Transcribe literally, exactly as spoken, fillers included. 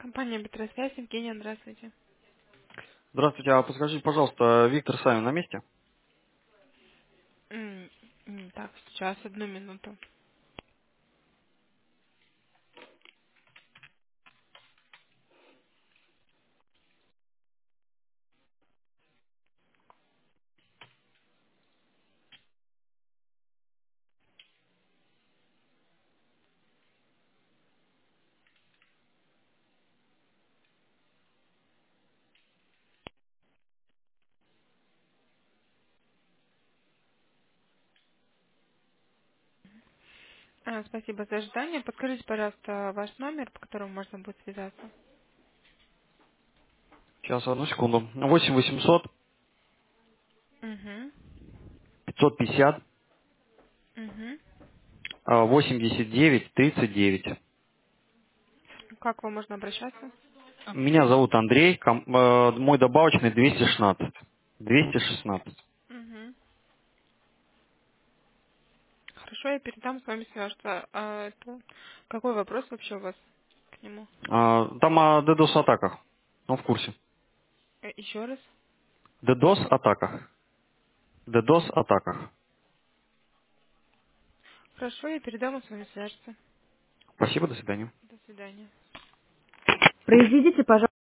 Компания Бетросвязь, Евгения, здравствуйте. Здравствуйте, а подскажите, пожалуйста, Виктор Савин на месте? М, м, Так, сейчас, одну минуту. А, спасибо за ожидание. Подскажите, пожалуйста, ваш номер, по которому можно будет связаться. Сейчас, одну секунду. восемь восемьсот Угу. пятьсот пятьдесят Угу. восемьдесят девять тридцать девять. Как вам можно обращаться? Меня зовут Андрей, ком- э, мой добавочный двести шестнадцать. двести шестнадцать. Угу. Хорошо, я передам с вами свяжется. А это какой вопрос вообще у вас к нему? А, Там о DDoS-атаках. Он в курсе. Э, Еще раз. DDoS-атаках. DDoS-атаках. Хорошо, я передам, он с вами свяжется. Спасибо, до свидания. До свидания. Произведите, пожалуйста.